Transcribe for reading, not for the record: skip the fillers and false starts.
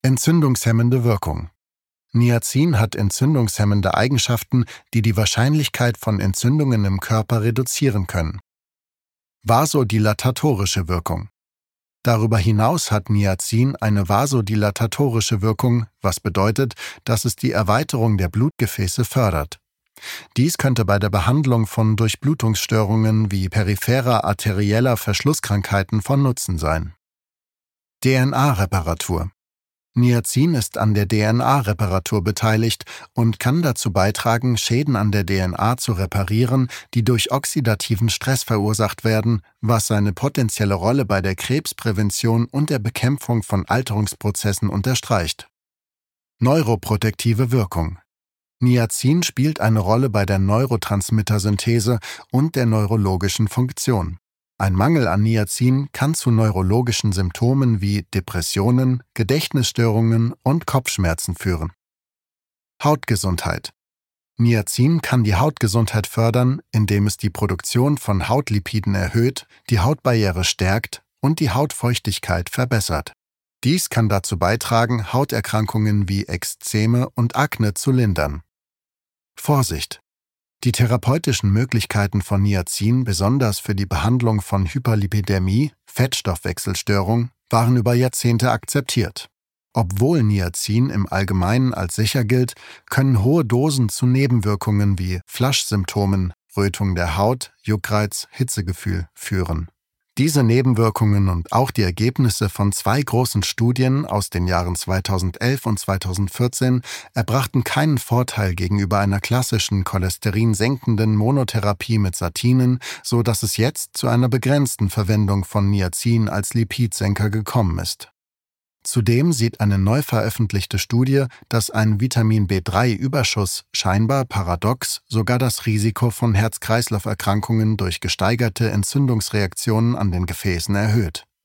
Entzündungshemmende Wirkung. Niacin hat entzündungshemmende Eigenschaften, die die Wahrscheinlichkeit von Entzündungen im Körper reduzieren können. Vasodilatatorische Wirkung. Darüber hinaus hat Niacin eine vasodilatatorische Wirkung, was bedeutet, dass es die Erweiterung der Blutgefäße fördert. Dies könnte bei der Behandlung von Durchblutungsstörungen wie peripherer arterieller Verschlusskrankheiten von Nutzen sein. DNA-Reparatur. Niacin ist an der DNA-Reparatur beteiligt und kann dazu beitragen, Schäden an der DNA zu reparieren, die durch oxidativen Stress verursacht werden, was seine potenzielle Rolle bei der Krebsprävention und der Bekämpfung von Alterungsprozessen unterstreicht. Neuroprotektive Wirkung. Niacin spielt eine Rolle bei der Neurotransmittersynthese und der neurologischen Funktion. Ein Mangel an Niacin kann zu neurologischen Symptomen wie Depressionen, Gedächtnisstörungen und Kopfschmerzen führen. Hautgesundheit. Niacin kann die Hautgesundheit fördern, indem es die Produktion von Hautlipiden erhöht, die Hautbarriere stärkt und die Hautfeuchtigkeit verbessert. Dies kann dazu beitragen, Hauterkrankungen wie Ekzeme und Akne zu lindern. Vorsicht! Die therapeutischen Möglichkeiten von Niacin, besonders für die Behandlung von Hyperlipidämie, Fettstoffwechselstörung, waren über Jahrzehnte akzeptiert. Obwohl Niacin im Allgemeinen als sicher gilt, können hohe Dosen zu Nebenwirkungen wie Flush-Symptomen, Rötung der Haut, Juckreiz, Hitzegefühl führen. Diese Nebenwirkungen und auch die Ergebnisse von 2 großen Studien aus den Jahren 2011 und 2014 erbrachten keinen Vorteil gegenüber einer klassischen cholesterinsenkenden Monotherapie mit Statinen, so dass es jetzt zu einer begrenzten Verwendung von Niacin als Lipidsenker gekommen ist. Zudem sieht eine neu veröffentlichte Studie, dass ein Vitamin-B3-Überschuss scheinbar paradox sogar das Risiko von Herz-Kreislauf-Erkrankungen durch gesteigerte Entzündungsreaktionen an den Gefäßen erhöht.